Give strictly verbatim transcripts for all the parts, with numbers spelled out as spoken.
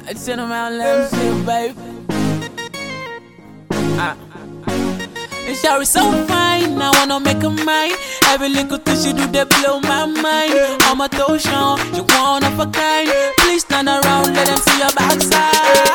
Turn around, let me see you, baby. Ah. And Shawty so fine, I wanna make her mine. Every little thing she do, they blow my mind. On my toes, Sean, you one of a kind. Please stand around, let them see your backside.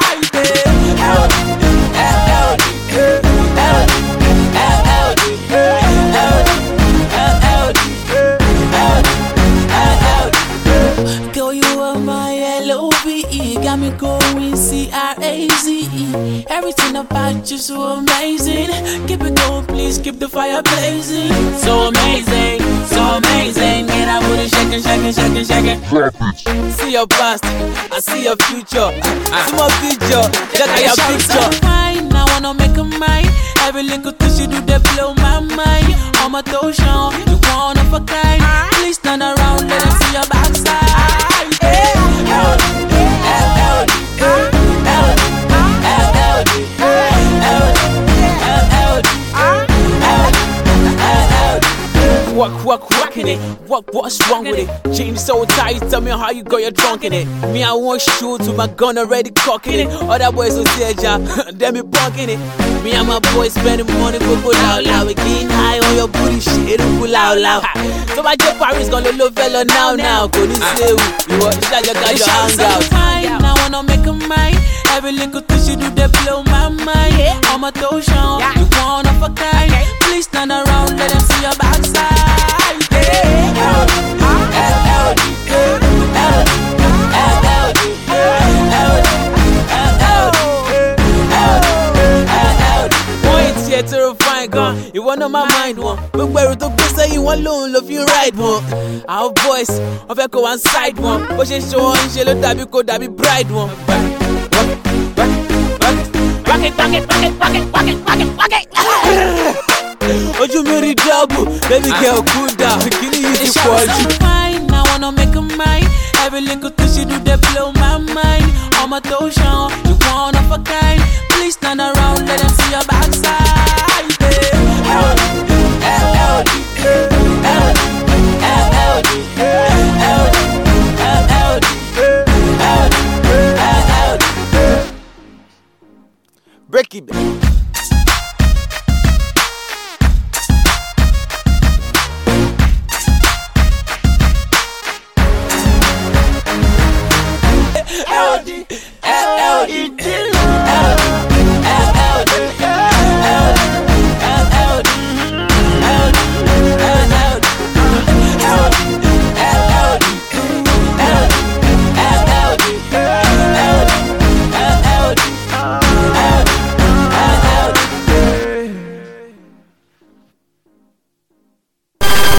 Girl, you are my L O V E, got me going C R A Z E. Everything about you so amazing. Keep it going, please keep the fire blazing. So amazing, so amazing. Get out with it, shaking, shaking, shaking, shaking. See your past, I see your future. See my future, check out your picture. So fine, I wanna make her mine. Every little thing she do, they blow my mind. On my toes, Sean, you one of a kind. Please turn around, let them see your backside. Walk, walk, walking it. What, what's wrong with it? James so tight, tell me how you got your drunk in it. Me, I won't shoot with my gun already cocking it. Other boys will say, ja, them be punking it. Me and my boys spending money, go pull out loud. We getting high on your booty, shit, it'll pull out loud. So my jet Paris gonna love fella now, now. Couldn't say you what, shot your guys, your hangout. I wanna make her mine. Every little thing she do, they blow my mind. On my toes, Sean, you one of a kind. Please turn around, let them see your backside. Terrifying gun, you wanna my mind one. But where the best say you alone, love you right one. Our voice, of echo one side one. But she show on she look that because that be bright one. Rock it, rock it, rock it, rock it, rock it, rock it, rock it. Oh, you made it double, baby girl, cool down. Bikini is for you. Fine, I wanna make her mine. Every little thing she do, they blow my mind. On my toes, Sean, you one of a kind. Please turn around, let them see your backside. Break it.